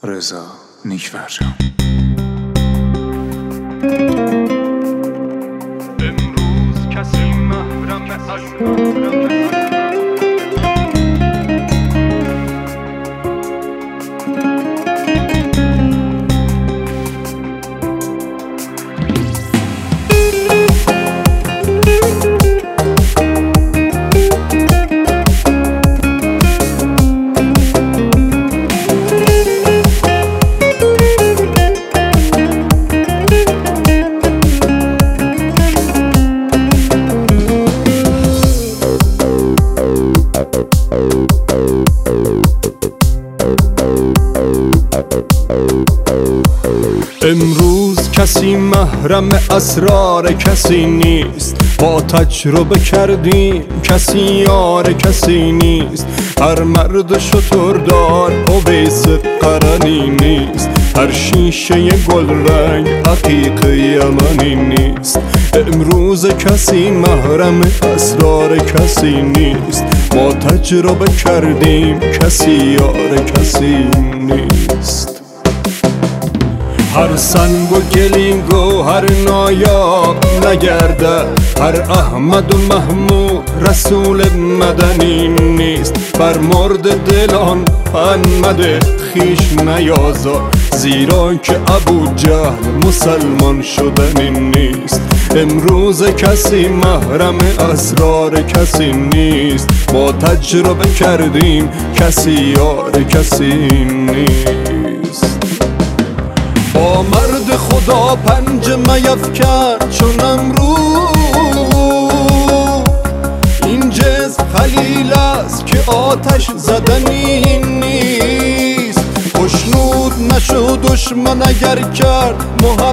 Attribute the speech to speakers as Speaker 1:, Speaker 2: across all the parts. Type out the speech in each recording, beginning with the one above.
Speaker 1: رضا نیک‌فرجام.
Speaker 2: امروز کسی محرم از امروز کسی محرم اسرار کسی نیست، با تجربه کردیم کسی یار کسی نیست. هر مرد شتردار اویس قرنی نیست، هر شیشه گل رنگ عقیق یمنی نیست. امروز کسی محرم اسرار کسی نیست، ما تجربه کردیم کسی یار کسی نیست. هر سنگ و گلینگ و هر نایاب نگرده، هر احمد و محمود رسول مدنی نیست. بر مرد دلان پنمد خیش نیازار، زیرا که ابو جهل مسلمان شدنی نیست. امروز کسی محرم اسرار کسی نیست، ما تجربه کردیم کسی یار کسی نیست. با مرد خدا پنجه میفکن چون امروز، این جز خلیل است که آتش زدنی نیست. خشنود نشو دشمن اگر کرد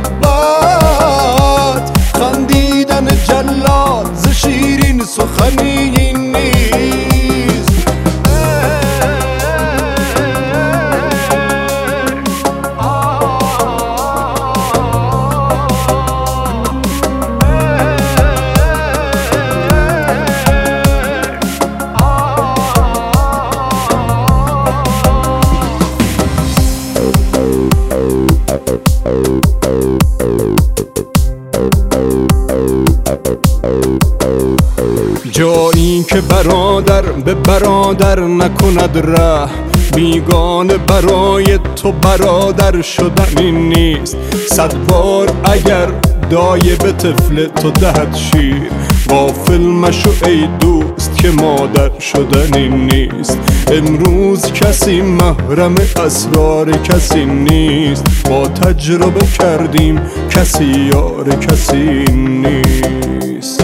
Speaker 2: محبت، خندیدن جلاد ز شیرین سخنی نیست. جایی که برادر به برادر نکند ره، بیگانه برای تو برادر شدنی نیست. 100 بار اگر دایه به طفل تو دهد شیر، غافل مشو ای دوست که مادر شدنی نیست. امروز کسی محرم اسرار کسی نیست، با تجربه کردیم کسی یار کسی نیست.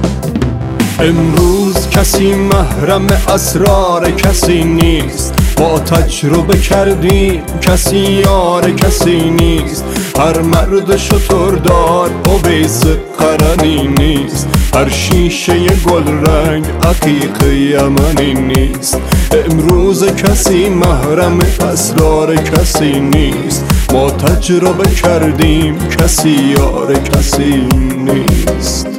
Speaker 2: امروز کسی محرم اسرار کسی نیست، با تجربه کردیم کسی یار کسی نیست. هر مرد شتردار اویس قرنی نیست، هر شیشه گل رنگ عقیق یمنی نیست. امروز کسی محرم اسرار کسی نیست، ما تجربه کردیم کسی یار کسی نیست.